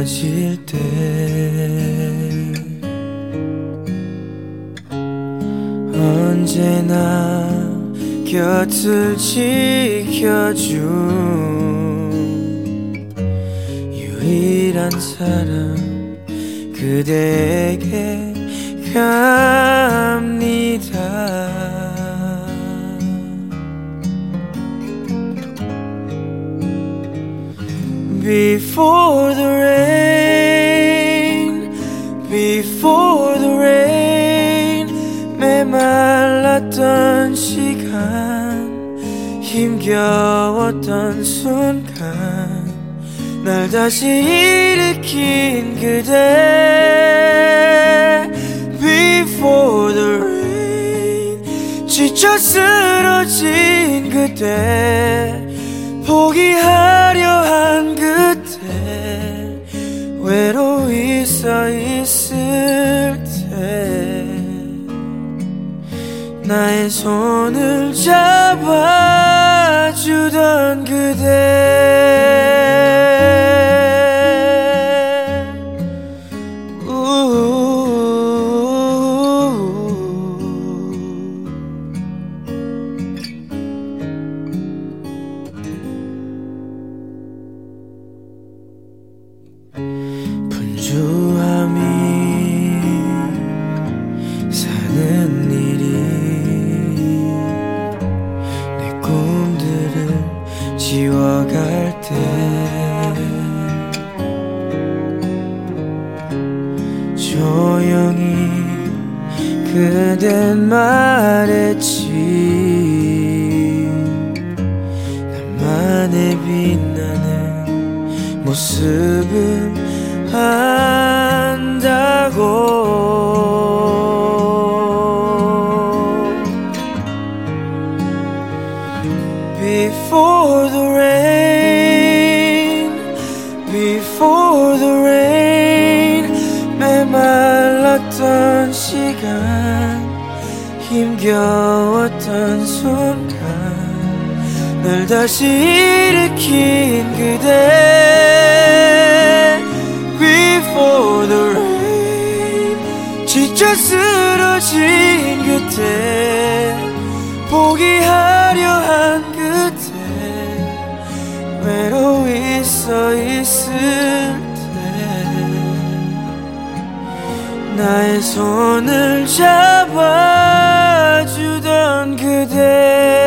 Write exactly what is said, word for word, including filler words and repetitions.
흐려질 때 언제나 곁을 지켜준 유일한 사람 그대에게 갑니다. Before the rain, before the rain, 메말랐던 시간, 힘겨웠던 순간, 날 다시 일으킨 그대. Before the rain, 지쳐 쓰러진 그대, 포기하려 한 그때, 외로이 서 있을 때 나의 손을 잡아주던 그대. 분주함이 사는 일이 내 꿈들을 지워갈 때 조용히 그댄 말했지. 나만의 빛나는 모습을 안다고. Before the rain, before the rain, 메말랐던 시간, 힘겨웠던 순간, 날 다시 일으킨 그대. Before the rain, 지쳐 쓰러진 그때, 포기하려 한 그때, 외로이 서 있을 때 나의 손을 잡아주던 그대.